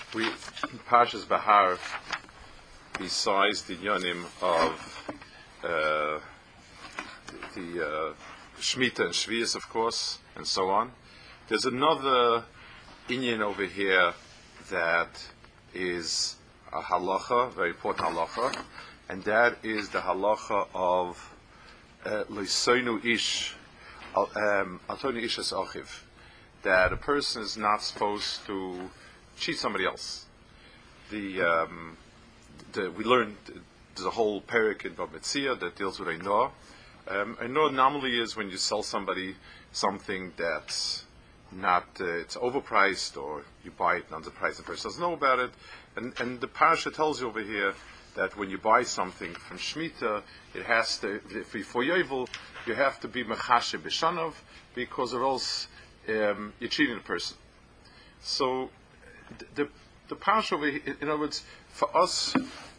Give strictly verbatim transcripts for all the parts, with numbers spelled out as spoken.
We Parshas Bahar, besides the yonim of uh, the uh, Shemitah and Shvius, of course, and so on, there's another inyan over here that is a halacha, very important halacha, and that is the halacha of Loisonu ish, Altonu ish es achiv, that a person is not supposed to cheat somebody else. The, um, the we learned there's a whole parak in Bava Metzia that deals with Einoah. Um, Einoah normally is when you sell somebody something that's not uh, it's overpriced, or you buy it under price and the person doesn't know about it. And and the parasha tells you over here that when you buy something from Shemitah, it has to, for Yovel, you have to be mechashe b'shanov, because or else um, you're cheating the person. So the the parasha over here, in other words, for us,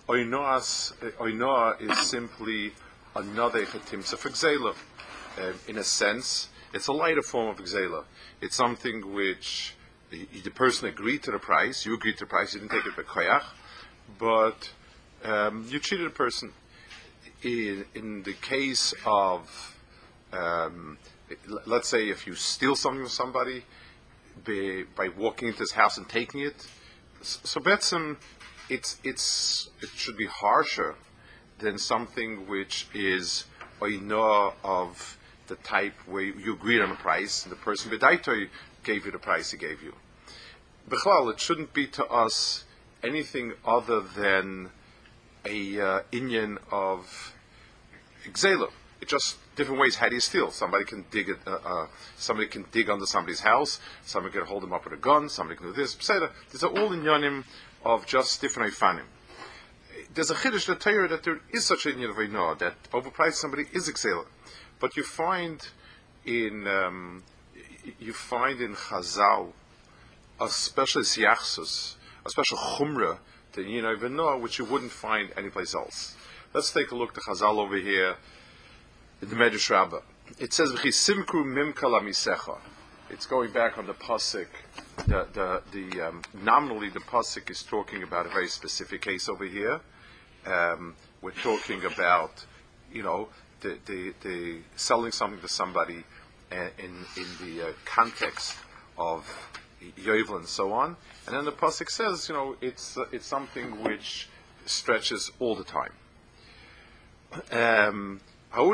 Oinoah is simply another chetimsa for gzela. Um, in a sense, it's a lighter form of gzela. It's something which the, the person agreed to the price. You agreed to the price. You didn't take it by koyach, but um, you cheated a person. In, in the case of, um, let's say, if you steal something from somebody by, by walking into his house and taking it, so betzim, it's it's it should be harsher than something which is oinoah of the type where you agreed on a price and the person b'daitoi gave you the price he gave you. B'chlal, it shouldn't be to us anything other than a uh, inyan of gzela. It's just different ways. How do you steal? Somebody can dig it. Uh, uh, somebody can dig under somebody's house. Somebody can hold them up with a gun. Somebody can do this. These are all inyanim of just different ifanim. There's a chiddush that tell you that there is such a inyan of Einoah, that overpriced somebody is gzela. But you find in um, you find in Chazal a special siyachsus, a special chumrah to you know Einoah, which you wouldn't find anyplace else. Let's take a look at Chazal over here in the Medrash Rabbah. It says v'chisimkru mimka lamisecha. It's going back on the pasuk. The the the um, nominally the pasuk is talking about a very specific case over here. Um, we're talking about you know. The, the, the selling something to somebody uh, in in the uh, context of Yovel and so on, and then the pasuk says, you know, it's uh, it's something which stretches all the time. Um, so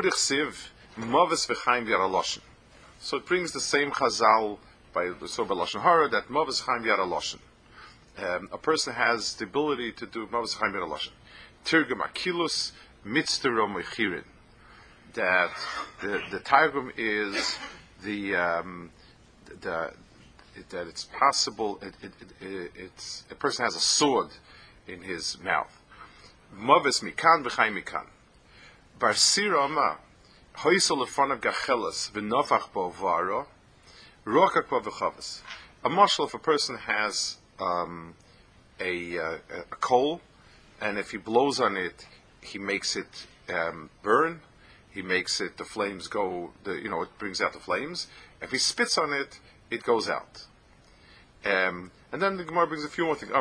it brings the same chazal by so by lashon hara that mavis chaim yara lashon. Um, a person has the ability to do mavis chaim yara lashon. Tirgum akilus mitzvah mechirin. That the the targum is the um, the it, that it's possible it, it, it, it's a person has a sword in his mouth. Mavis mikan v'chay mikan. Bar sira ma hoysel lefonav gachelas v'nofach bo varo rokak bo v'chavas. A mashal, if a person has um, a, a a coal, and if he blows on it, he makes it um, burn. He makes it, the flames go, the, you know, it brings out the flames. If he spits on it, it goes out. Um, and then the Gemara brings a few more things.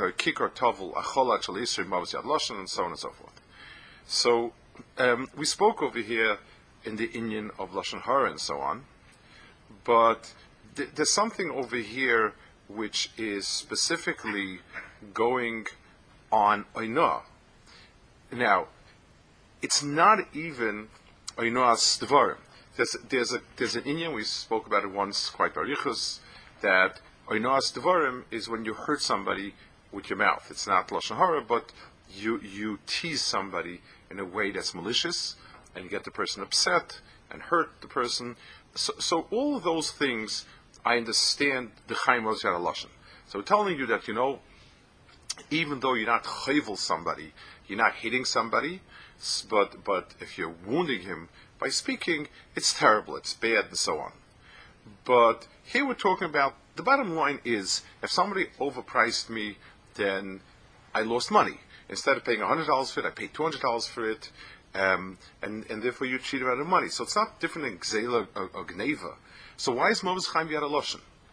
And so on and so forth. So, um, we spoke over here in the inyan of Lashon Hara and so on, but th- there's something over here which is specifically going on Oinoah. Now, it's not even Oinoah's Devarim. There's, there's, a, there's an inyan, we spoke about it once, quite barichus, that Oinoah's Devarim is when you hurt somebody with your mouth. It's not Lashon Hara, but you, you tease somebody in a way that's malicious, and you get the person upset and hurt the person. So, so all of those things, I understand the Chaim Rosh Lashon. So telling you that, you know, even though you're not chayvel somebody, you're not hitting somebody, But but if you're wounding him by speaking, it's terrible, it's bad, and so on. But here we're talking about, the bottom line is, if somebody overpriced me, then I lost money. Instead of paying one hundred dollars for it, I paid two hundred dollars for it, um, and, and therefore you cheated out of money. So it's not different than Gzela or, or Gneva. So why is Mavis Chaim Yad Lashon?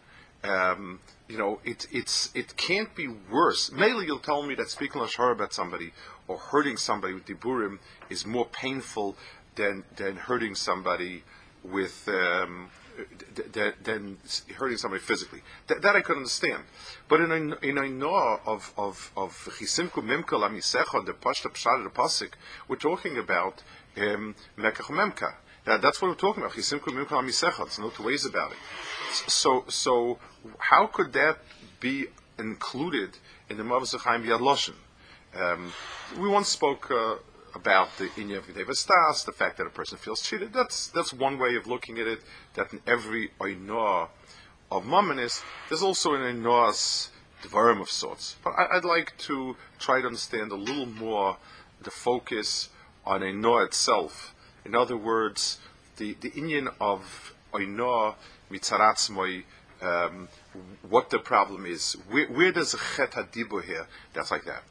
Um, you know, it, it's, it can't be worse. Mainly you'll tell me that speaking Lashon Hara about somebody or hurting somebody with Diburim is more painful than, than hurting somebody with, um, than, than hurting somebody physically. That, that I could understand. But in a, in a noah of, of, of Chisimku Memka Lamisecha, the Pashta Pshad, the Pasik, we're talking about, um, Mekach Memka. That, that's what we're talking about. Chisimku Memka Lamisecha. There's no two ways about it. So, so how could that be included in the Mavas Chaim B'Yad Loshen? Um, we once spoke uh, about the Inya V'Devastas, the fact that a person feels cheated. That's that's one way of looking at it. That in every Oinoah of Mamanis, there's also an Oinoah's Dvarim of sorts. But I, I'd like to try to understand a little more the focus on Oinoah itself. In other words, the the Inyan of Oinoah Mitzaratzmoi, um, what the problem is. Where, where does a Chet HaDibur here? That's like that.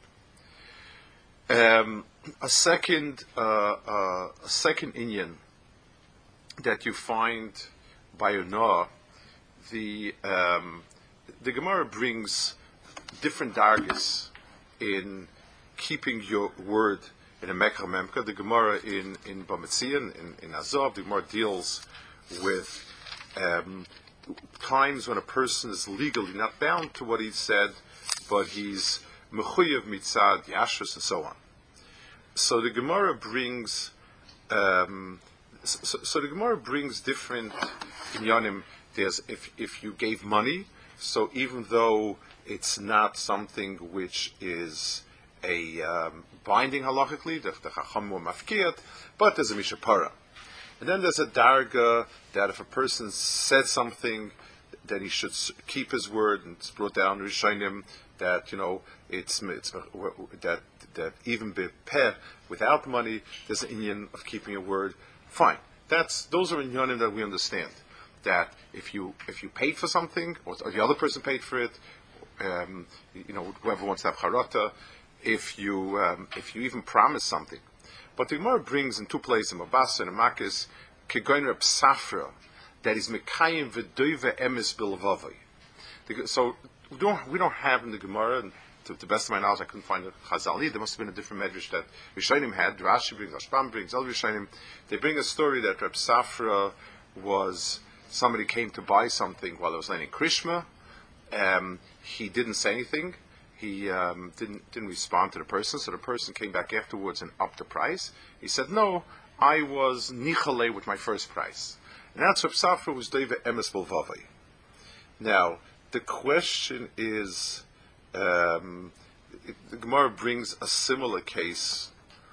Um, a second, uh, uh, a second Inyan that you find by Oinoah, the um, the Gemara brings different dargis in keeping your word in a Mekach Memka. The Gemara in in Bamitzia, in, in Azov, the Gemara deals with Um, times when a person is legally not bound to what he said, but he's mechuyev mitzad yashrus and so on. So the Gemara brings, um, so, so the Gemara brings different inyanim. There's if if you gave money, so even though it's not something which is a um, binding halachically, the chacham or mafkiyat, but there's a mishapara. And then there's a darga that if a person said something, that he should keep his word, and it's brought down Rishonim that you know it's, it's that that even bepeh without money, there's an inyan of keeping a word. Fine, that's those are inyanim that we understand. That if you if you paid for something, or, or the other person paid for it, um, you know whoever wants to have charata, if you um, if you even promise something. But the Gemara brings in two places, in Mabasa and in Makis, Kegoin Reb Safra, that is Mekayim v'doive emes bilvavai. So we don't we don't have in the Gemara, and to the best of my knowledge, I couldn't find a Chazali. There must have been a different medrash that Rishonim had. Rashi brings, Rashbam brings, other Rishonim. They bring a story that Reb Safra was somebody came to buy something while it was learning Krishma. Um, he didn't say anything. He um, didn't didn't respond to the person, so the person came back afterwards and upped the price. He said, "No, I was nichale with my first price." And that's Reb Safra was David Emes Bilvavai. Now, the question is, um, it, the Gemara brings a similar case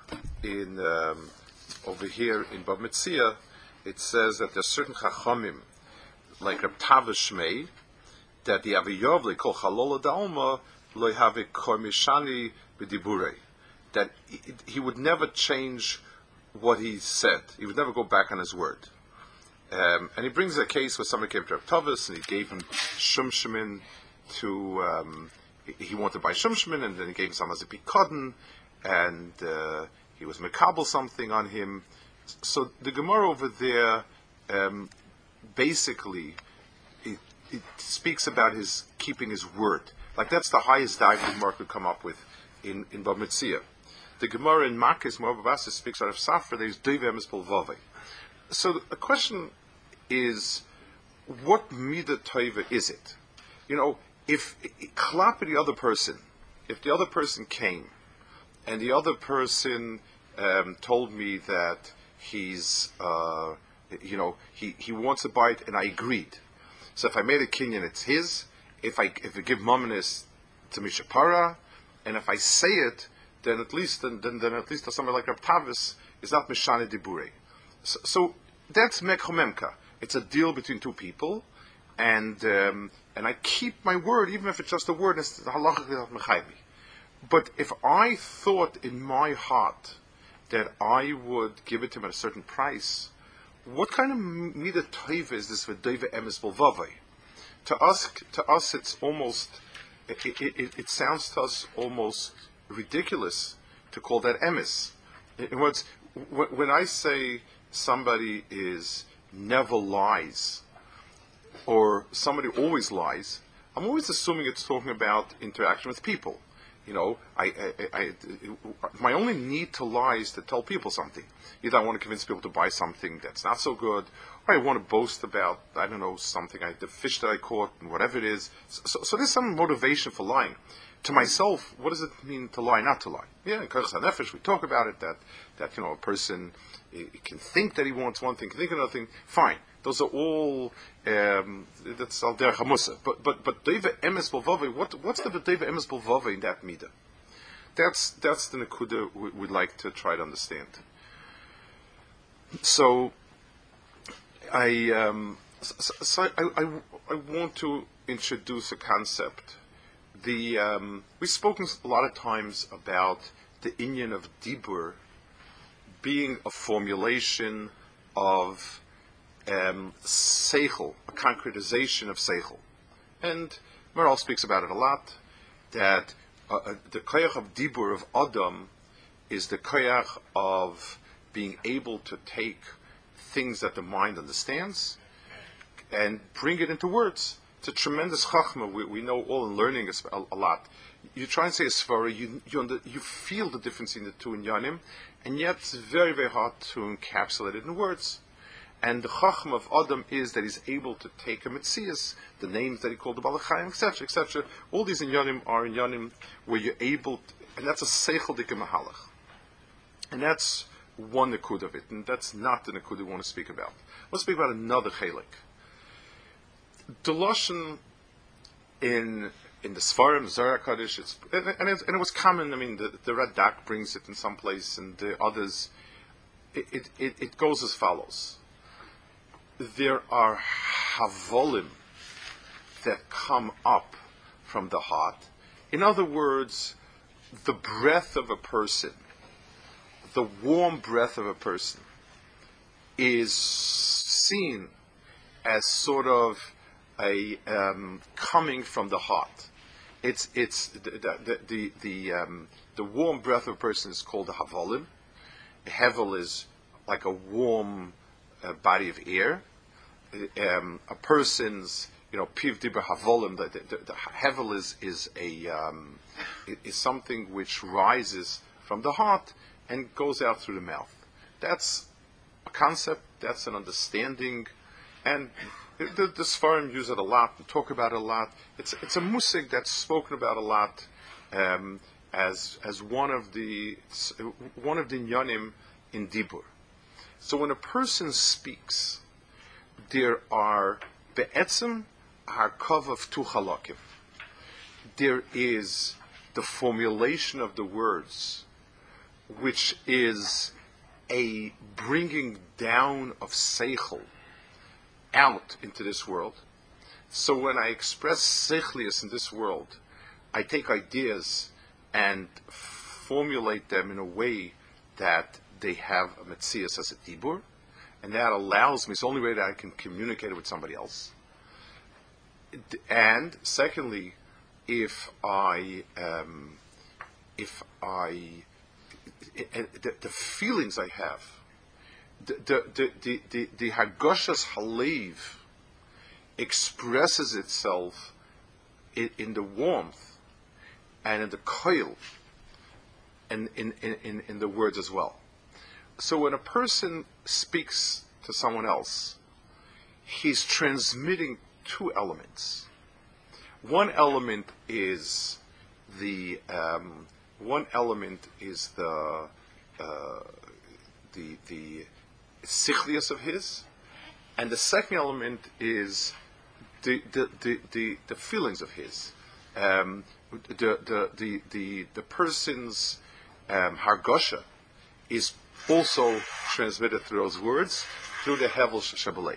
in um, over here in Bab Metzia. It says that there's certain chachamim, like Reb Tavish Shmei, that the Aviyovle called Chalola Dalma lo have a komishani b'diburei, that he, he would never change what he said. He would never go back on his word. Um, and he brings a case where somebody came to Reb Tavis and he gave him shumshimin to. Um, he, he wanted to buy shumshimin, and then he gave him some as a pikadon, and uh, he was mekabel something on him. So the Gemara over there, um, basically, it, it speaks about his keeping his word. Like that's the highest dive the Gemara could come up with in in Bab Metzia. The Gemara in Makis Moababasa speaks out of Safra. There's Doiv Emes Bilvavai. So the question is, what midah tova is it? You know, if klap the other person, if the other person came, and the other person um, told me that he's, uh, you know, he, he wants to buy it, and I agreed. So if I made a kinyan, it's his. If I if I give mominus to mishapara, and if I say it, then at least then then, then at least somebody like Reb Tavis is not mishane dibure. So, so that's mekhomemka. It's a deal between two people, and um, and I keep my word, even if it's just a word. It's halacha mechaymi. But if I thought in my heart that I would give it to him at a certain price, what kind of midah tova is this for Doiv Emes Bilvavai? To us, to us, it's almost. It, it, it, it sounds to us almost ridiculous to call that emes. In other words, when I say somebody is never lies, or somebody always lies, I'm always assuming it's talking about interaction with people. You know, I, I, I, I, my only need to lie is to tell people something. Either I want to convince people to buy something that's not so good, or I want to boast about, I don't know, something, I, the fish that I caught, and whatever it is. So, so there's some motivation for lying. To myself, what does it mean to lie, not to lie? Yeah, in Kodesh HaNefesh, we talk about it, that, that you know, a person eh, can think that he wants one thing, can think another thing. Fine. Those are all, um, that's al derech hamusa. But, but, but Deva Emes B'Vavei, what, what's the Deva Emes B'Vavei in that midah? That's, that's the Nekuda we, we'd like to try to understand. So, I, um, so, so I, I, I want to introduce a concept. The, um, we've spoken a lot of times about the inyan of Dibur being a formulation of um, Seichel, a concretization of Seichel. And Maral speaks about it a lot, that uh, uh, the koyach of Dibur of Adam is the koyach of being able to take things that the mind understands and bring it into words. It's a tremendous chachma. We, we know all in learning a, a lot. You try and say a svara, you you, under, you feel the difference in the two in Yanim, and yet it's very, very hard to encapsulate it in words. And the chachma of Adam is that he's able to take a metzias, the names that he called the Balachayim, et cetera, et cetera. All these in Yanim are in Yanim where you're able, to, and that's a seichel dike mahalach. And that's one nekud of it, and that's not the nekud we want to speak about. Let's speak about another chelik. The lashon in in the Sfarim, Zohar Kaddish, it's and, and, it, and it was common. I mean, the, the Radak brings it in some place, and the others. It, it, it, it goes as follows: there are havolim that come up from the heart. In other words, the breath of a person, the warm breath of a person, is seen as sort of a um, coming from the heart. It's it's the the the the, um, the warm breath of a person is called a havolim. A hevel is like a warm uh, body of air. Um, a person's you know piv dibur havolim. The, the, the, the hevel is is a um, is something which rises from the heart and goes out through the mouth. That's a concept. That's an understanding, and The, the Sfarim use it a lot and talk about it a lot. It's it's a musig that's spoken about a lot um, as as one of the one of the inyanim in Dibur. So when a person speaks, there are be'etzim harkav of tu halakim. There is the formulation of the words, which is a bringing down of seichel out into this world. So when I express seichlius in this world, I take ideas and formulate them in a way that they have a metzias as a dibur, and that allows me, it's the only way that I can communicate it with somebody else. And secondly, if I, um, if I, the, the feelings I have, The the the the, the Hagoshas Halev expresses itself in, in the warmth and in the koil and in, in, in, in the words as well. So when a person speaks to someone else, he's transmitting two elements. One element is the um, one element is the uh, the the sichlius of his, and the second element is the the, the, the, the feelings of his, um, the, the the the the person's um, hargosha is also transmitted through those words through the hevel shabalev.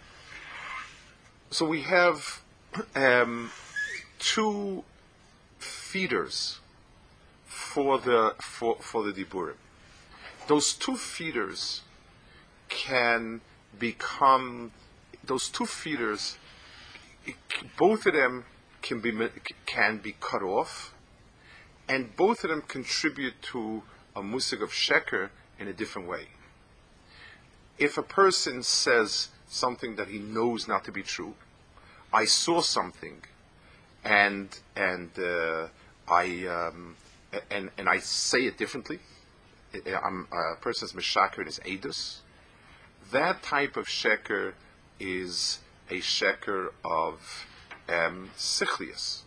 So we have um, two feeders for the for for the diburim. Those two feeders can become, those two feeders, both of them can be can be cut off, and both of them contribute to a musig of sheker in a different way. If a person says something that he knows not to be true, I saw something, and and uh, I um, and and I say it differently. I'm, a person's meshaker in his edus. That type of sheker is a sheker of um, sichlius.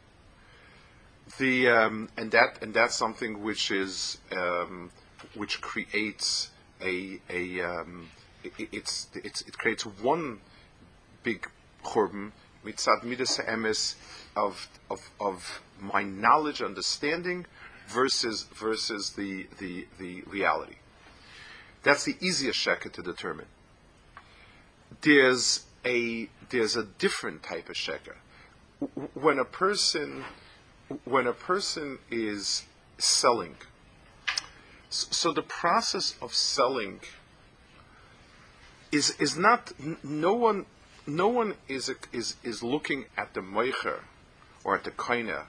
The um, and that and that's something which is um, which creates a a um, it, it's it's it creates one big churban mitzad midas ha'emes of of of my knowledge, understanding versus versus the the the reality. That's the easiest sheker to determine. There's a there's a different type of sheker. When a person when a person is selling, so the process of selling is is not no one no one is is is looking at the moicher or at the koine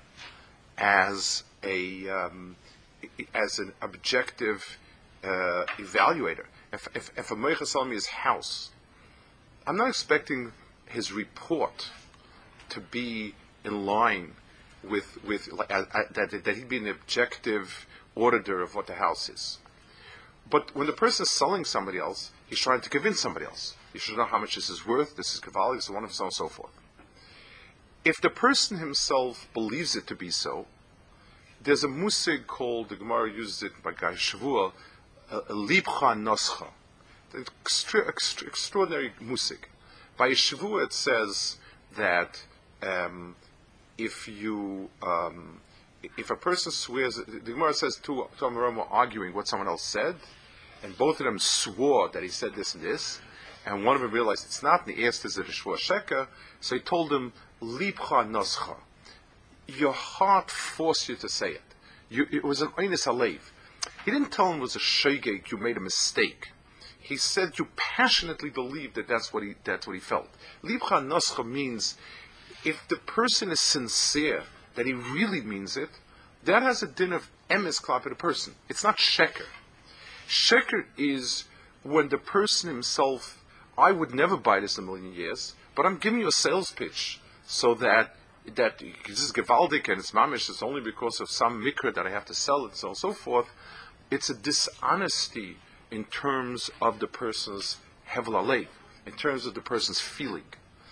as a um, as an objective uh, evaluator. If if, if a moicher selling me his house, I'm not expecting his report to be in line with with uh, uh, that that he'd be an objective auditor of what the house is. But when the person is selling somebody else, he's trying to convince somebody else. You should know how much this is worth. This is kavali. This is wonderful, so on and so forth. If the person himself believes it to be so, there's a musig called, the Gemara uses it by Gai Shavua, a libcha noscha. Extra, extra, extraordinary musig. By Shavua it says that um, if you um, if a person swears, the Gemara says two two Amoraim were arguing what someone else said, and both of them swore that he said this and this, and one of them realized it's not, and he asked, is it a shvua sheker? So he told him, libcha noscha. Your heart forced you to say it. You, it was an oines alev. He didn't tell him it was a shogeg, you made a mistake. He said you passionately believed that that's what he that's what he felt. Libcha noscha means if the person is sincere, that he really means it, that has a din of emes klap of the person. It's not sheker. Sheker is when the person himself, I would never buy this in a million years, but I'm giving you a sales pitch so that that this is gewaldig and it's mamish, it's only because of some mikra that I have to sell it, so on and so forth. It's a dishonesty in terms of the person's hevel alev, in terms of the person's feeling.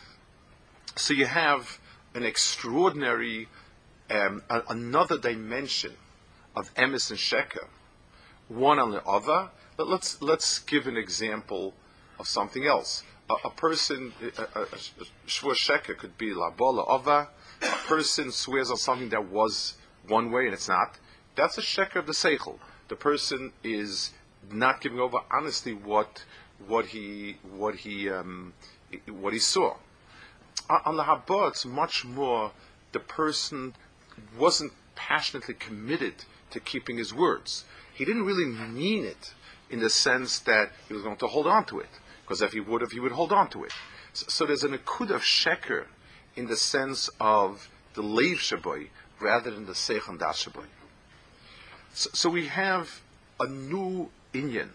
So you have an extraordinary, um, a, another dimension of emes and sheker, one on the other. But let's let's give an example of something else. A, a person, a, a, a shvur sheker could be la bola ova. A person swears on something that was one way and it's not. That's a sheker of the seichel. The person is not giving over honestly what what he what he um, what he saw. On the Haba, it's much more the person wasn't passionately committed to keeping his words. He didn't really mean it in the sense that he was going to hold on to it, because if he would have, he would hold on to it. So, so there's an akud of sheker in the sense of the leiv shaboy rather than the seich and das shaboy. So, so we have a new inyan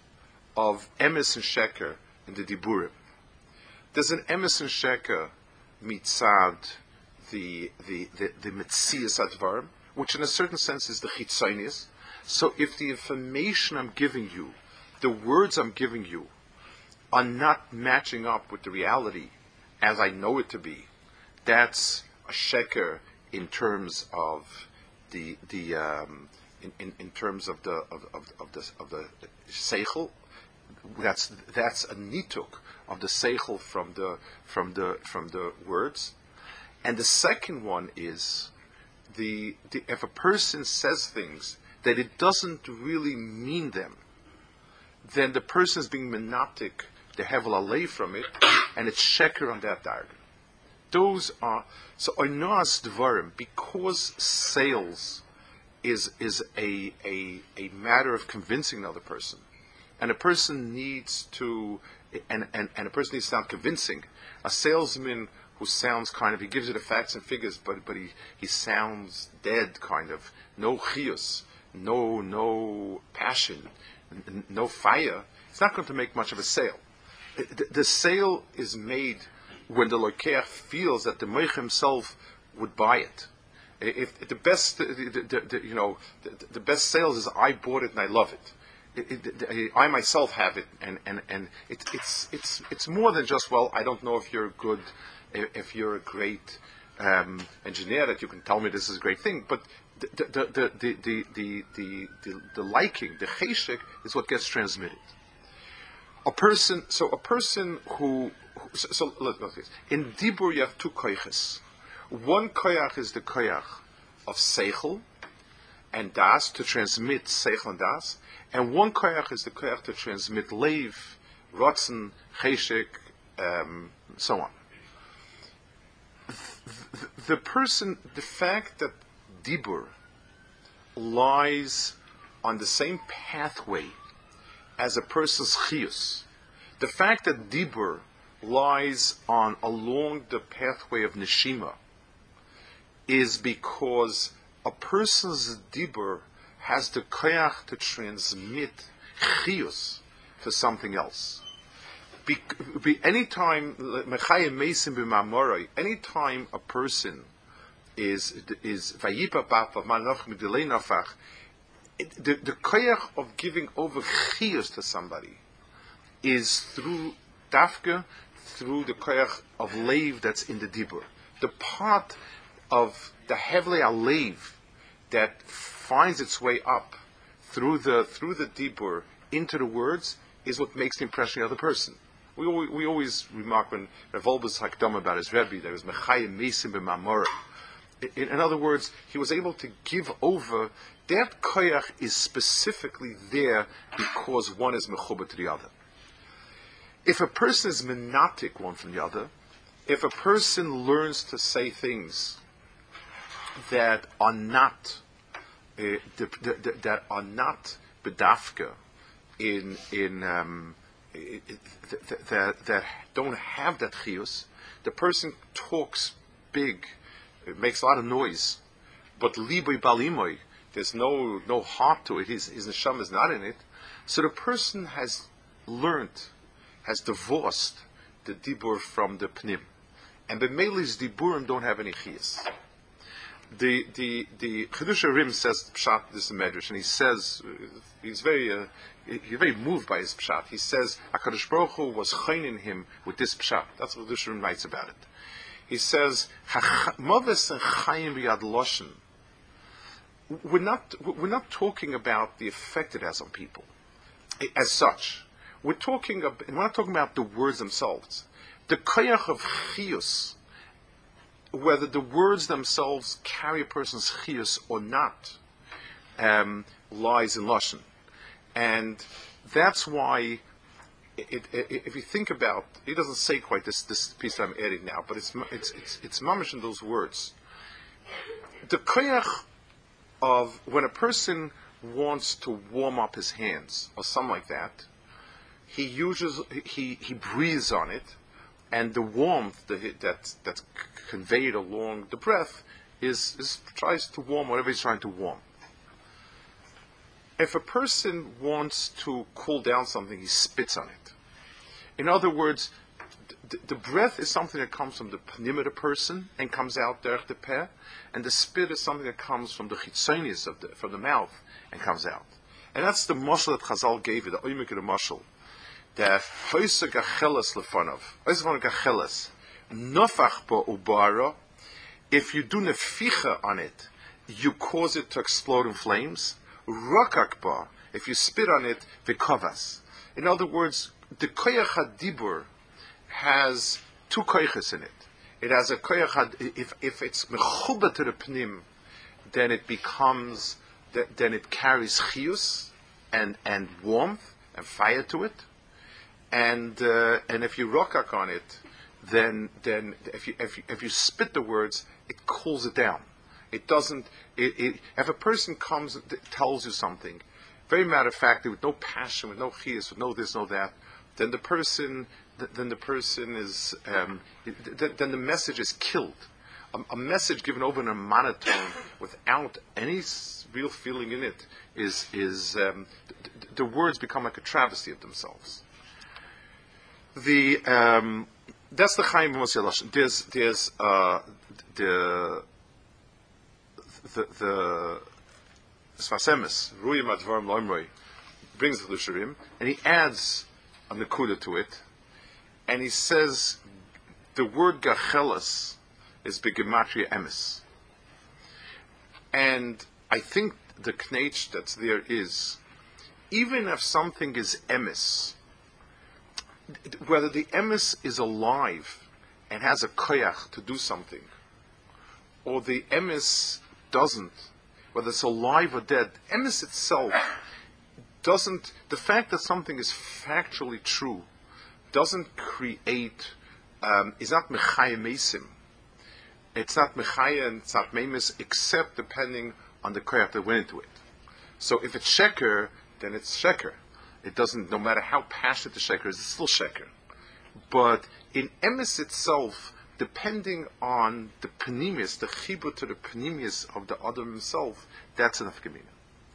of emes and sheker in the diburim. There's an emes and sheker mitzad the the the, the metzias advarim, which in a certain sense is the chitzonius. So if the information I'm giving you, the words I'm giving you, are not matching up with the reality as I know it to be, that's a sheker in terms of the the um, in, in, in terms of the of, of, of the of the seichel. That's that's a nituk of the seichel from the from the from the words. And the second one is the, the if a person says things that it doesn't really mean them, then the person is being menaptic, the hevel alei from it, and it's sheker on that darg. Those are so oinas dvarim, because sales is is a, a a matter of convincing another person, and a person needs to and, and, and a person needs to sound convincing. A salesman who sounds kind of, he gives you the facts and figures, but but he, he sounds dead, kind of, no chiyus, no no passion, n- no fire. It's not going to make much of a sale. The, the sale is made when the lokeach feels that the moich himself would buy it. If, if the best, the, the, the, you know, the, the best sales is I bought it and I love it. It, it, it, I myself have it, and and and it, it's it's it's more than just, well, I don't know if you're good, if you're a great um, engineer that you can tell me this is a great thing, but the the the the the the, the, the, the liking, the cheshek, is what gets transmitted. A person, so a person who, who so, so look, look this. In dibur you have two koyches. One koyach is the koyach of seichel and das, to transmit seichel and das, and one koyach is the koyach to transmit leiv, rotzen, cheshek, um, so on. The, the person, the fact that dibur lies on the same pathway as a person's chiyus, the fact that dibur lies on along the pathway of neshima, is because a person's dibur has the koyach to transmit chiyus to something else. Be, be anytime anytime a person is is vayipa bapa manach midilei nafach, the the koyach of giving over chiyus to somebody is through dafka, through the koyach of leiv that's in the dibur. The part of the hevlei alev that finds its way up through the through the dibur into the words is what makes the impression of the other person. We always, we always remark when Rav Wolbe's hakdam about his Rebbe, there was mechayim mesim b'mamor. In, in other words, he was able to give over. That koyach is specifically there because one is mechuba to the other. If a person is menatic one from the other, if a person learns to say things that are not uh, the, the, the, that are not bedafka in in um, it, it, that, that that don't have that chiyus, the person talks big, it makes a lot of noise, but liboy balimoy, there's no no heart to it. His his neshama is not in it. So the person has learned, has divorced the dibur from the pnim, and the melis diburim don't have any chiyus. The the the Chidush Rim says pshat this in Medrash, and he says he's very uh, he's very moved by his pshat. He says HaKadosh Baruch Hu was chaynin him with this pshat. That's what Chidush Rim writes about it. He says Maves and Chayim b'yad loshen. We're not we're not talking about the effect it has on people as such. We're talking about, we're not talking about the words themselves. The koyach of chiyus, whether the words themselves carry a person's chiyus or not, um, lies in lashon, and that's why. It, it, it, if you think about, he doesn't say quite this this piece that I'm adding now, but it's it's it's it's mamish in those words. The koyach of when a person wants to warm up his hands or something like that, he uses he he breathes on it, and the warmth that that's that's conveyed along the breath is, is tries to warm whatever he's trying to warm. If a person wants to cool down something, he spits on it. In other words, the, the breath is something that comes from the pnim of the person and comes out derech the peh, and the spit is something that comes from the chitzonis of the from the mouth and comes out. And that's the mashal that Chazal gave you, the oimik of the mashal. That hoysa gacheles lefanov, hoysa gacheles, nofach bo ubara. If you do neficha on it, you cause it to explode in flames. Rakakba, if you spit on it, v'kovas. In other words, the koyach hadibur has two koyches in it. It has a koyach had, if if it's mechuba to the pnim, then it becomes, then it carries chiyus and and warmth and fire to it. And uh, and if you rakak on it, then then if you if you, if you spit the words, it cools it down. It doesn't. It, it, if a person comes and tells you something, very matter of factly, with no passion, with no chiyus, with no this, no that, then the person, then the person is, um, then the message is killed. A, a message given over in a monotone without any real feeling in it is is um, the, the words become like a travesty of themselves. The um, That's the Chaim Moshe. There's there's uh, the the the Sfasemis Ruyim Advarim Loimroi brings the Lusharim, and he adds a nekuda to it, and he says the word gachelas is begematria emes, and I think the knetch that's there is, even if something is emes, whether the emes is alive and has a koyach to do something, or the emes doesn't, whether it's alive or dead, emes itself doesn't, the fact that something is factually true doesn't create, um, is not mechaya mesim. It's not mechaya and it's not memes, except depending on the koyach that went into it. So if it's sheker, then it's sheker. It doesn't, no matter how passionate the sheker is, it's still sheker. But in emes itself, depending on the panemius, the chibur to the panemius of the Adam himself, that's enough gemina.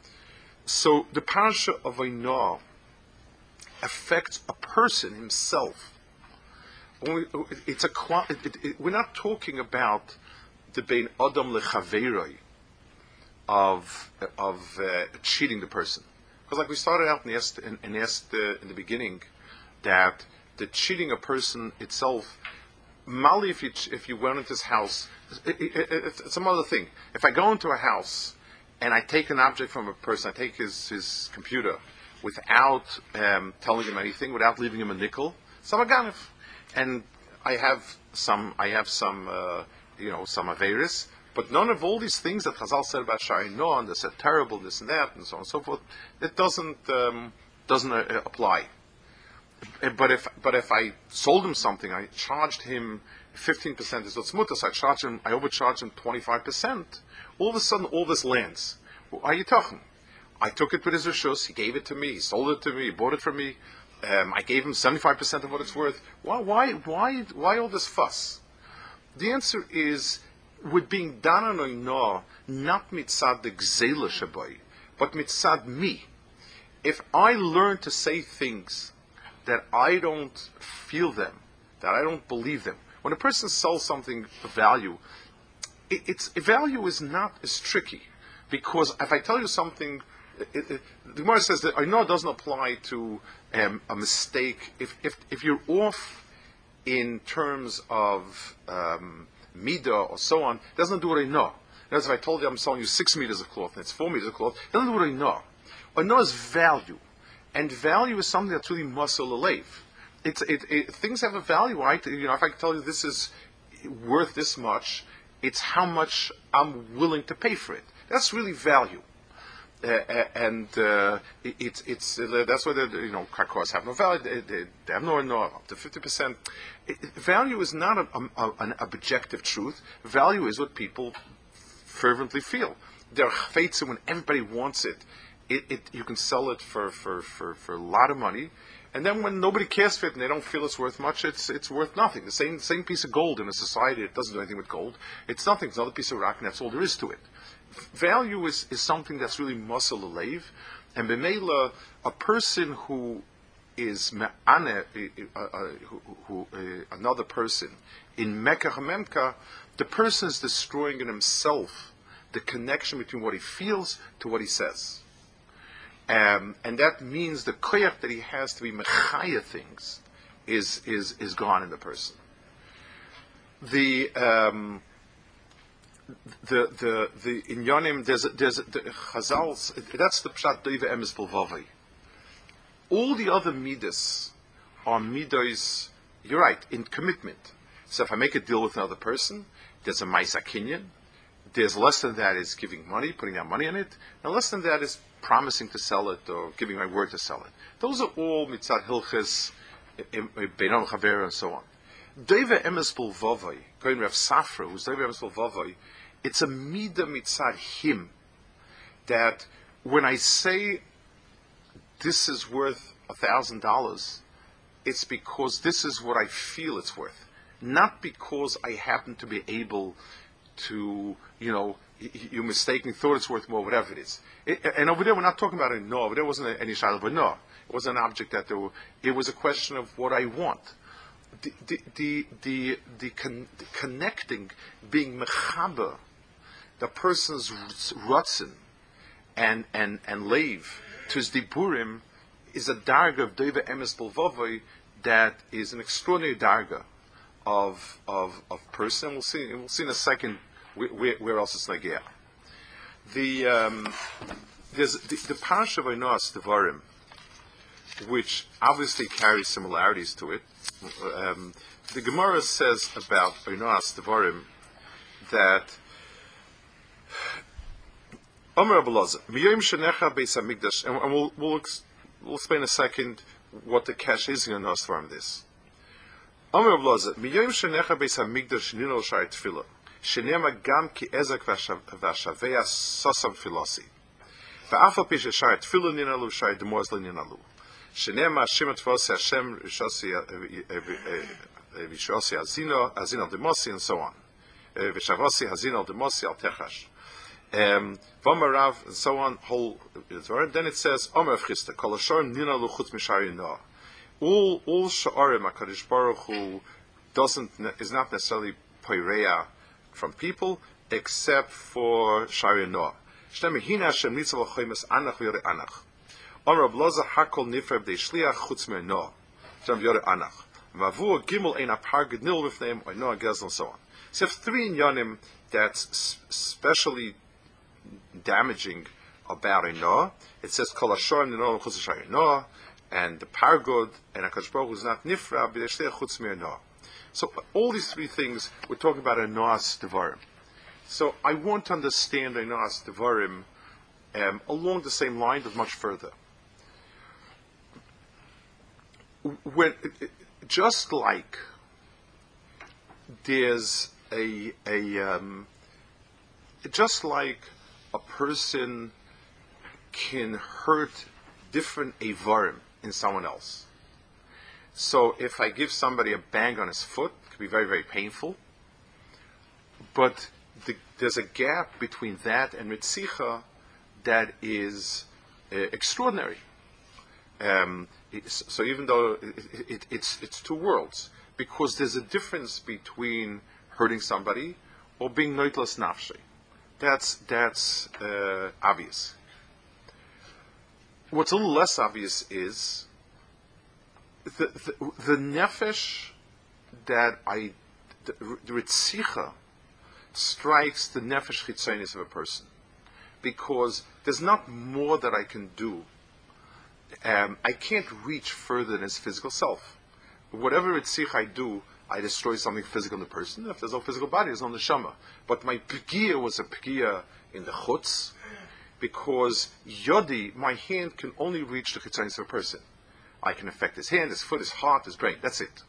So the parasha of Einah affects a person himself. It's a it, it, it, we're not talking about the bein Adam lechaveroi of of uh, cheating the person. Because like we started out and asked, and, and asked uh, in the beginning, that the cheating a person itself, Mali, if you if you went into his house, it, it, it, it's some other thing. If I go into a house and I take an object from a person, I take his, his computer without um, telling him anything, without leaving him a nickel, some aganif, and I have some I have some uh, you know some averis. But none of all these things that Chazal said about Sha'inah, and they said terrible, this and that, and so on and so forth, it doesn't um, doesn't uh, apply. But if but if I sold him something, I charged him fifteen percent is what's mutas. I charged him, I overcharged him twenty five percent. All of a sudden, all this lands. Well, are you talking? I took it with his rishus. He gave it to me. He sold it to me. He bought it from me. Um, I gave him seventy five percent of what it's worth. Why why why why all this fuss? The answer is, with being done on Einah, not mitzad the gzela shabai, but mitzad me. If I learn to say things that I don't feel them, that I don't believe them, when a person sells something of value, it, it's value is not as tricky, because if I tell you something, it, it, the Gemara says that Einah doesn't apply to um, a mistake. If if if you're off in terms of um, midah or so on, it doesn't do what I know. As if I told you I'm selling you six meters of cloth and it's four meters of cloth, it doesn't do what I know. I know is value, and value is something that's really muscle alev. It's it, it things have a value, right? You know, if I can tell you this is worth this much, it's how much I'm willing to pay for it. That's really value. Uh, and uh, it, it's it's uh, that's why the you know car cars have no value. They, they, they have no no up to fifty percent. Value is not a, a, an objective truth. Value is what people fervently feel. They're chafetzim when everybody wants it. It, it you can sell it for, for, for, for a lot of money, and then when nobody cares for it and they don't feel it's worth much, it's it's worth nothing. The same same piece of gold in a society, it doesn't do anything with gold. It's nothing. It's another piece of rock, and that's all there is to it. Value is, is something that's really muscle alev, and b'meila, a person who is me'ane, uh, uh, who, who uh, another person in mekach memka, the person is destroying in himself the connection between what he feels to what he says, um, and that means the koyach that he has to be mechaya things is is is gone in the person. The um, The the the in Yonim there's a, there's a, the Chazal's, that's the pshat doiva emes belvavai. All the other midas are midas. You're right, in commitment. So if I make a deal with another person, there's a ma'isa kinyan. There's less than that is giving money, putting out money in it, and less than that is promising to sell it or giving my word to sell it. Those are all mitzad hilches, beinon chaver, and so on. Doiva emes belvavai, going Rav Safra, who's doiva emes belvavai. It's a midah mitzad him, that when I say this is worth a thousand dollars, it's because this is what I feel it's worth, not because I happen to be able to, you know, you mistakenly thought it's worth more, whatever it is. It, and over there, we're not talking about a no. Over there wasn't any shadow of a no. It wasn't an object that there were. It was a question of what I want. the the the the, the, con, the connecting, being mechaber, the person's rotzen and and and leiv to his diburim is a darga of deva emes belvavoi that is an extraordinary darga of of of person. We'll see. We'll see in a second where, where else it's like. The um, there's the, the parsha of Einos Devarim, which obviously carries similarities to it. Um, the Gemara says about Einos Devarim that Omer Abelazar Miyom Shenecha Beis Hamikdash, and we'll we'll, ex, we'll explain in a second what the cash is in Einos from this. Omer Abelazar Miyom Shenecha Beis Hamikdash Nino Shai Tefillah Shenema Gam Ki Ezek Vashavea Sosam Filosi Va'afal Pi Shai Tefillah Ninalu Shai Demoz Ninalu Shenema Shema Tvos Hashem Rishosi Rishosi Azino Azino Demosi and so on V'Shavosi Azino Demosi Al Techash Um, Vomarav and so on. Whole then it says Omer Christa Kol Hashem Nina Luchutz Mishari Noah. All all Sha'arim Hakadosh Baruch Hu doesn't is not necessarily Poirea from people except for Shari Noah. Shtem Hina Hashem Nitzav Choimes Anach V'Yore Anach. Omer Abloza Hakol Nifreb De Shliach Chutz Me Noah. Shtem V'Yore Anach. Vavu Gimel Ein Apar Gednil V'Fneim Oy Noah Gezel and so on. So you have three inyanim that's specially damaging about a Noah. It says Kol Hashor Nino Chutz Shari Noah, and the Pargod and Hakadosh Baruch Hu is not Nifra B'Deshlei Chutz Me Noah. So all these three things we're talking about a Noah's Devarim. So I want to understand a Noah's Devarim um, along the same line, but much further. When just like there's a a um, just like a person can hurt different avarim in someone else. So if I give somebody a bang on his foot, it can be very, very painful. But the, there's a gap between that and mitzicha that is uh, extraordinary. Um, so even though it, it, it's it's two worlds, because there's a difference between hurting somebody or being noitlas nafshi. That's that's uh, obvious. What's a little less obvious is the the, the nefesh that I the, the ritzicha strikes the nefesh chitzonis of a person, because there's not more that I can do. Um, I can't reach further than his physical self. Whatever ritzich I do, I destroy something physical in the person. If there's no physical body, there's no neshama. But my pgia was a pgia in the chutz, because yodi, my hand can only reach the chitzonis of a person. I can affect his hand, his foot, his heart, his brain. That's it.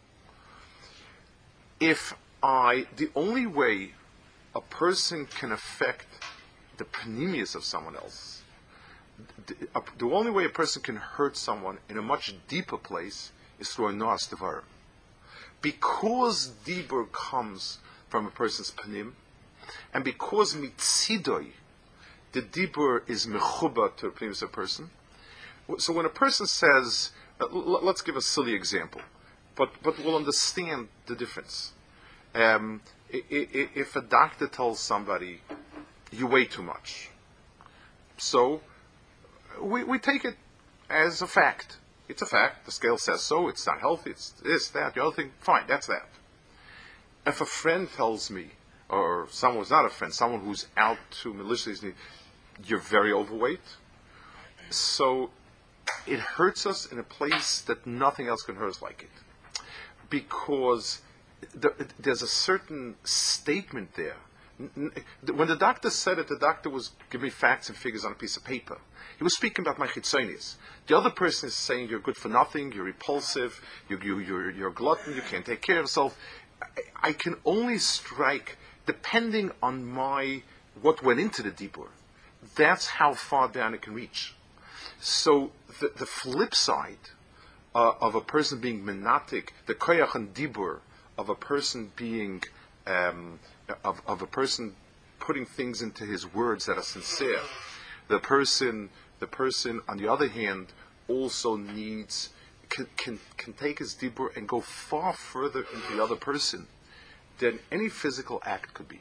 If I, the only way a person can affect the panemius of someone else, the, uh, the only way a person can hurt someone in a much deeper place is through a noas devarim. Because dibur comes from a person's panim, and because mitzidoi, the dibur is mechuba to the panim of a person. So when a person says, uh, l- let's give a silly example, but but we'll understand the difference. Um, I- I- if a doctor tells somebody, you weigh too much, so we we take it as a fact. It's a fact. The scale says so. It's not healthy. It's this, that, the other thing. Fine, that's that. If a friend tells me, or someone who's not a friend, someone who's out to maliciously, you're very overweight, so it hurts us in a place that nothing else can hurt us like it. Because the, there's a certain statement there. When the doctor said it, the doctor was giving me facts and figures on a piece of paper. He was speaking about my chitzonis. The other person is saying you're good for nothing, you're repulsive, you, you, you're, you're a glutton, you can't take care of yourself. I, I can only strike depending on my what went into the dibur. That's how far down it can reach. So the, the flip side uh, of a person being menatic, the koyach and dibur of a person being um, of, of a person putting things into his words that are sincere. The person, the person, on the other hand, also needs can, can, can take his dibur and go far further into the other person than any physical act could be.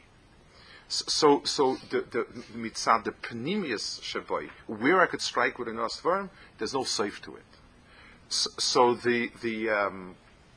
So, so the the mitzad, the panemius shabai, where I could strike with an asvarim, there's no safe to it. So, so the the um,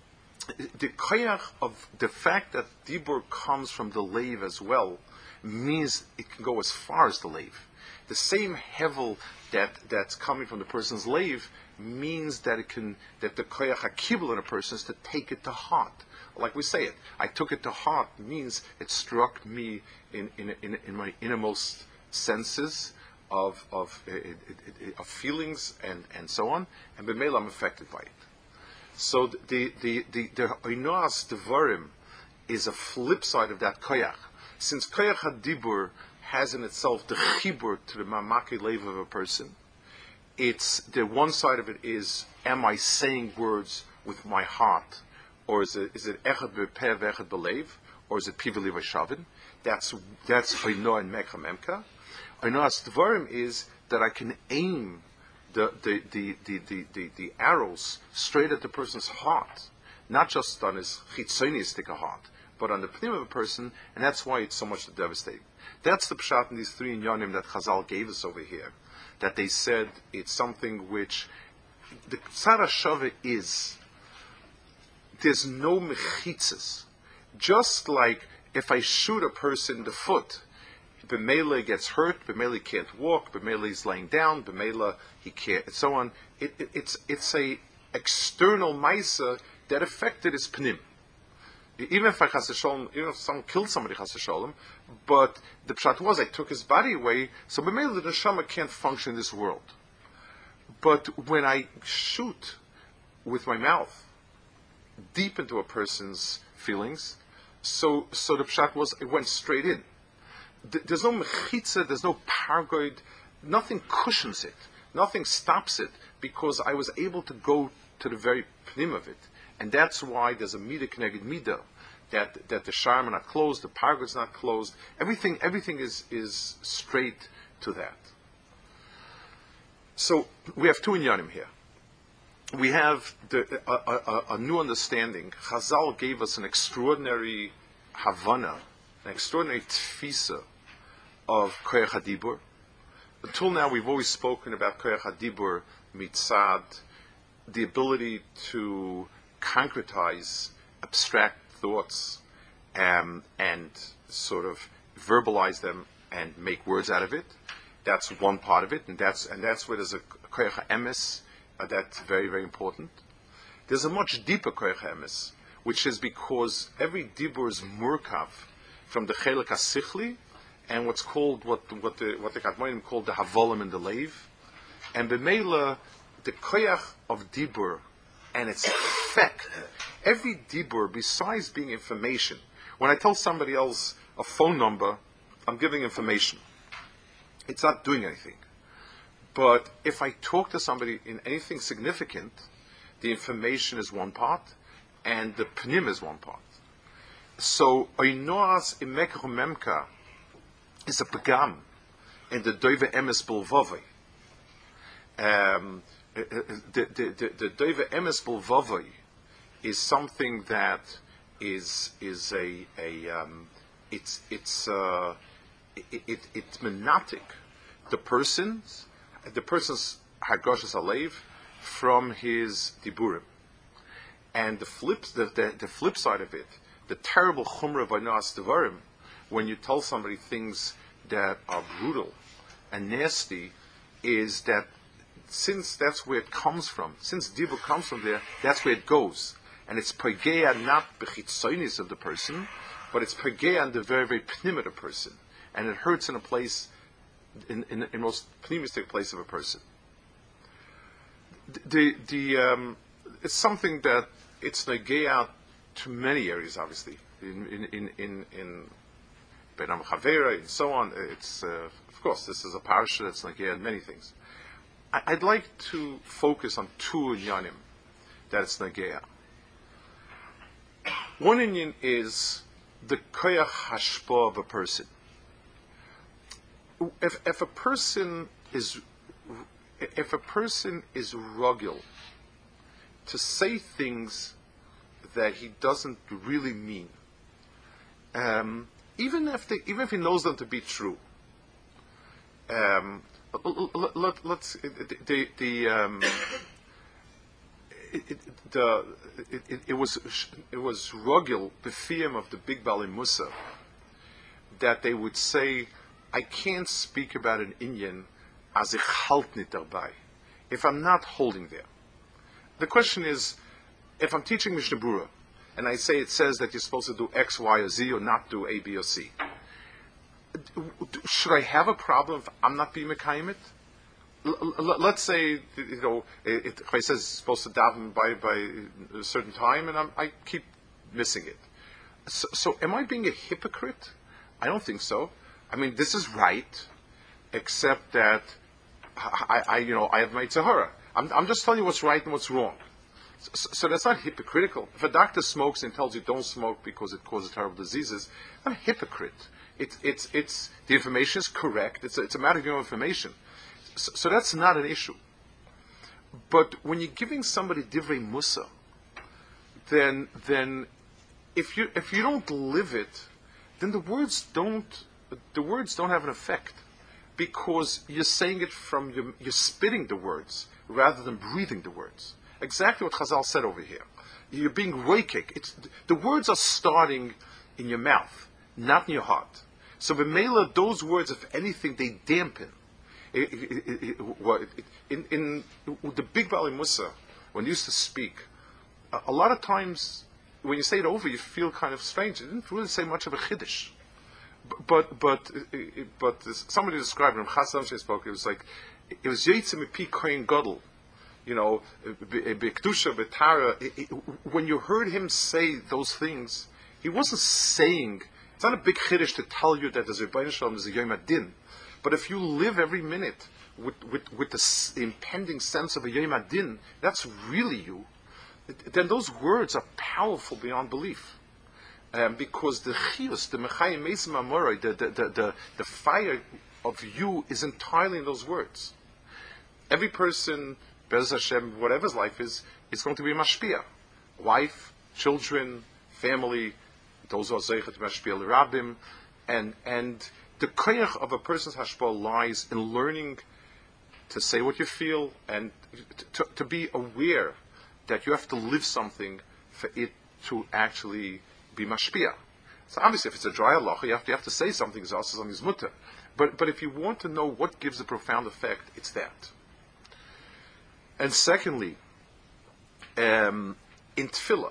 the koyach of the fact that dibur comes from the leiv as well means it can go as far as the leiv. The same hevel that that's coming from the person's leiv means that it can that the koyach hakibul in a person is to take it to heart. Like we say it, I took it to heart means it struck me in in in, in my innermost senses of of, uh, it, it, it, of feelings and, and so on, and b'meila I'm affected by it. So the the the the oinos devarim is a flip side of that koyach. Since koyach hadibur has in itself the chibur to the mamaki leiv of a person, it's the one side of it is, am I saying words with my heart? Or is it is it echad b'peh v'echad b'leiv, or is it piveli v'shavin? That's that's oino and mekha memka. Oino asdvarim is that I can aim the the, the the the the the arrows straight at the person's heart, not just on his chitzonistic heart, but on the pnim of a person, and that's why it's so much devastating. That's the pshat in these three inyanim that Chazal gave us over here. That they said it's something which the tzara shava is. There's no mechitzas. Just like if I shoot a person in the foot, B'meila gets hurt, B'meila can't walk, B'meila is laying down, B'meila he can't, and so on. It, it, it's it's a external maisa that affected his pnim. Even if I chas v'sholem, even if someone killed somebody chas v'sholem, but the pshat was I took his body away, so B'meila the neshama can't function in this world. But when I shoot with my mouth deep into a person's feelings, so so the pshat was it went straight in. There's no mechitza, there's no pargoid, nothing cushions it, nothing stops it, because I was able to go to the very pnim of it, and that's why there's a midah connected midah, that that the sharm are not closed, the pargoid's not closed, everything everything is is straight to that. So we have two inyanim here. We have the, a, a, a new understanding. Chazal gave us an extraordinary havana, an extraordinary tfisa of koyach hadibur. Until now, we've always spoken about koyach hadibur mitzad, the ability to concretize abstract thoughts um, and sort of verbalize them and make words out of it. That's one part of it, and that's and that's where there's a koyach emes. Uh, that's very, very important. There's a much deeper koyach emes, which is because every dibur is murkav from the chelik hasichli and what's called what what the what the Kadmonim called the havolim and the leiv, and b'meila the koyach of dibur and its effect. Every dibur, besides being information, when I tell somebody else a phone number, I'm giving information. It's not doing anything. But if I talk to somebody in anything significant, the information is one part, and the pnim is one part. So, oinoas imekach memka is a pagam in the doive emes bulvavai. Um, the the the, the doive emes bulvavai is something that is is a a um, it's it's uh, it, it it's menatic the person's. The person's hagoshes alev from his diburim, and the flip the, the, the flip side of it, the terrible chumrah of anas devarim, when you tell somebody things that are brutal and nasty, is that since that's where it comes from, since dibur comes from there, that's where it goes, and it's pageya not bechitzonis of the person, but it's pageya on the very very pnim of the person, and it hurts in a place. In, in, in most pneumistic place of a person. The the um, it's something that it's negea to many areas, obviously. In in in in, in Benam Chavera and so on. It's uh, of course this is a parasha that's negea in many things. I, I'd like to focus on two inyanim that it's negea. One inyan is the koyach hashpa of a person. If if a person is if a person is rugil to say things that he doesn't really mean, um, even if they, even if he knows them to be true. Um, let, let, let's the the um, it, it, the it, it, it was it was rogil b'fiyam of the big Bali Musa that they would say, I can't speak about an Indian as ich halt nit dabei if I'm not holding there. The question is, if I'm teaching Mishnah Berurah and I say it says that you're supposed to do X, Y, or Z, or not do A, B, or C, should I have a problem if I'm not being mekayim it? L- l- let's say, you know, it, it, it says it's supposed to daven by, by a certain time, and I'm, I keep missing it. So, so, am I being a hypocrite? I don't think so. I mean, this is right, except that I, I you know, I have my tzahara. I'm, I'm just telling you what's right and what's wrong. So, so that's not hypocritical. If a doctor smokes and tells you don't smoke because it causes terrible diseases, I'm a hypocrite. It's, it's, it's, the information is correct. It's a, it's a matter of your information. So, so that's not an issue. But when you're giving somebody divrei musa, then, then if you, if you don't live it, then the words don't, the words don't have an effect, because you're saying it from, your, you're spitting the words rather than breathing the words. Exactly what Chazal said over here. You're being roikik. It's, the words are starting in your mouth, not in your heart. So b'meila, those words, if anything, they dampen. It, it, it, it, in, in the big Bali Musa, when he used to speak, a, a lot of times when you say it over, you feel kind of strange. It didn't really say much of a chiddush. But but but, but somebody described him. Chasam spoke. It was like it was yitzim epi kohen gadol. You know, b'kedusha b'tara. When you heard him say those things, he wasn't saying. It's not a big chiddush to tell you that there's a Rebbeinu Shalom, there's a Yom Adin. But if you live every minute with with, with the, the impending sense of a Yom Adin, that's really you. Then those words are powerful beyond belief. Um, because the chiyus, the mechayim meisim amorai, the, the, the, the, the fire of you is entirely in those words. Every person, Bez Hashem, whatever his life is, is going to be a mashpia. Wife, children, family, those who are zeichet mashpia l'rabim, and and the koyach of a person's hashpah lies in learning to say what you feel and to, to be aware that you have to live something for it to actually be mashpia. So obviously, if it's a dry halacha, you have to, you have to say something is also something is mutter. But but if you want to know what gives a profound effect, it's that. And secondly, um, in tefillah,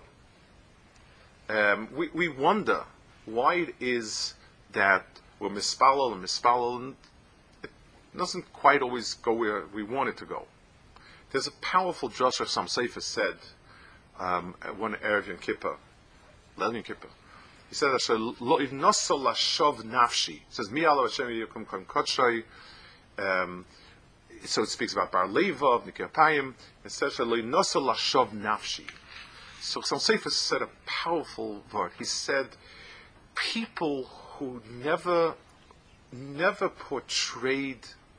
um, we we wonder why it is that we're mispalal and mispalal, and it doesn't quite always go where we want it to go. There's a powerful drush of some Sefer said um, at one Erev Yom Kippur. Yom Kippur. He said, "Lo ivnoso lashov nafshi." It says, "Mi alav Hashem yikum kam kodshay." So it speaks about Bar Leva, Nikirpayim. It says, "Lo ivnoso lashov nafshi." So some Sefer said a powerful word. He said, "People who never, never portrayed,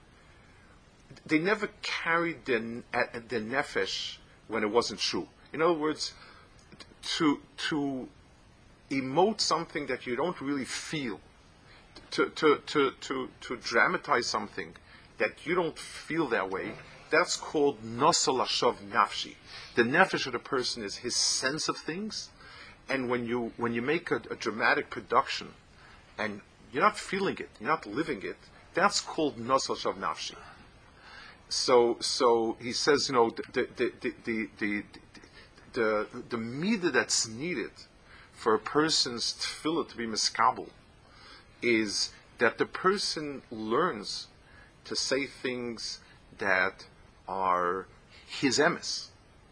they never carried their their nefesh when it wasn't true. In other words, to to." emote something that you don't really feel, to to to to, to dramatize something that you don't feel that way, that's called nosol lashov nafshi. The nefesh of the person is his sense of things, and when you when you make a, a dramatic production and you're not feeling it, you're not living it, that's called nosol lashov nafshi. So so he says, you know, the the the the the the, the, the midah that's needed for a person's tefillah to be miskabel is that the person learns to say things that are his emes.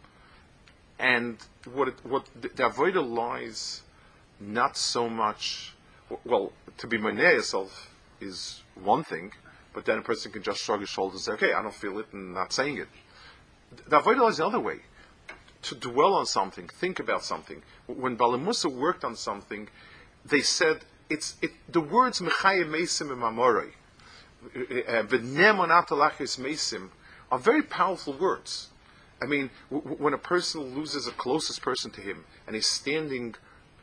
And what it, what the, the avodah lies not so much, well, to be maneh yourself is one thing, but then a person can just shrug his shoulders and say, okay, I don't feel it, and not saying it. The avodah lies the other way. To dwell on something, think about something. When Bali Musa worked on something, they said it's it, the words "mechayim meisim imamorei" v'nemonat alachis meisim are very powerful words. I mean, w- w- when a person loses the closest person to him, and he's standing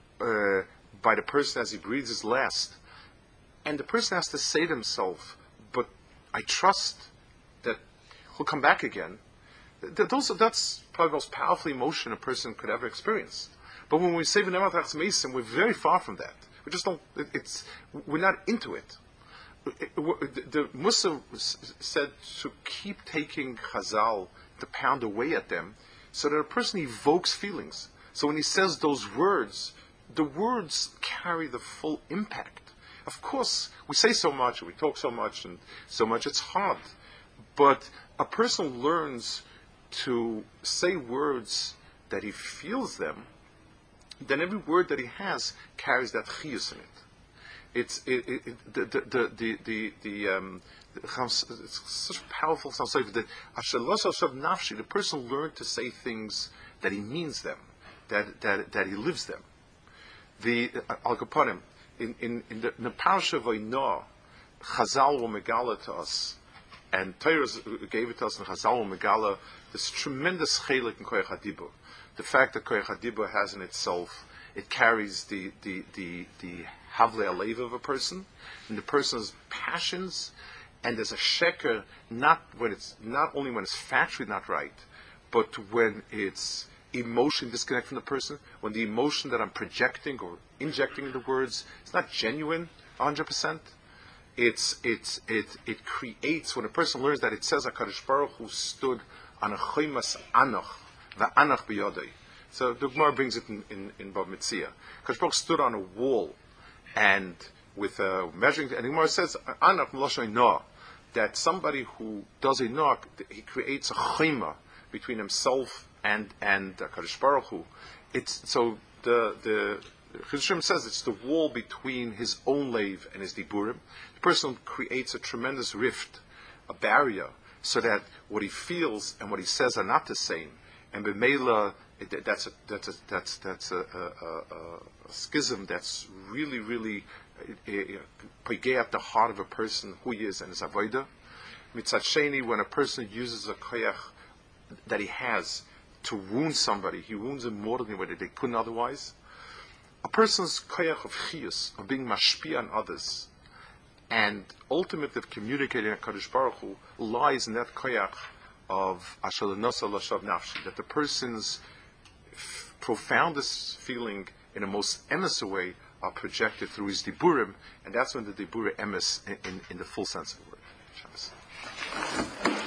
uh, by the person as he breathes his last, and the person has to say to himself, but I trust that he'll come back again. Th- those, that's probably the most powerful emotion a person could ever experience. But when we say V'nemat Rachas Mason, we're very far from that. We just don't, it, it's, we're not into it. It, it, the Musa said to keep taking Chazal, to pound away at them, so that a person evokes feelings. So when he says those words, the words carry the full impact. Of course, we say so much, and we talk so much, and so much, it's hard. But a person learns to say words that he feels them, then every word that he has carries that chiyus in it. It's it, it, it, the the the the the um, it's such a powerful sound. That nafshi, the person learned to say things that he means them, that that that he lives them. The Al Kaponim in in in the, in the parasha of Oinoah, Chazal will megala to us, and Torah gave it to us, and Chazal will megala this tremendous chelik in Koyach HaDibur. The fact that Koyach HaDibur has in itself, it carries the the the the havle alev of a person, and the person's passions, and there's a sheker not when it's not only when it's factually not right, but when it's emotion disconnect from the person, when the emotion that I'm projecting or injecting into words is not genuine one hundred percent. It's it's it it creates, when a person learns that it says HaKadosh Baruch Hu stood on a choimas anach, va'anach b'yodei. So the Gemara brings it in in, in Bava Metzia. HaKadosh Baruch Hu stood on a wall, and with a measuring, and the Gemara says anach m'loshay noah, that somebody who does a noach, he creates a choima between himself and and HaKadosh Baruch Hu. It's so the the Chizashim says it's the wall between his own leiv and his diburim. The person creates a tremendous rift, a barrier, so that what he feels and what he says are not the same. And b'meila, that's a that's a that's that's a, a, a, a schism that's really really pegay at the heart of a person who he is and his avodah. Mitzad sheni, when a person uses a koyach that he has to wound somebody, he wounds him more than they couldn't otherwise. A person's koyach of chiyus, of being mashpia on others, and ultimately of communicating a Kadosh Baruch Hu, lies in that koyach of ashal nasa lashav nafshi, that the person's f- profoundest feeling in a most emes way are projected through his diburim, and that's when the diburim emes in, in, in the full sense of the word. Shabbos.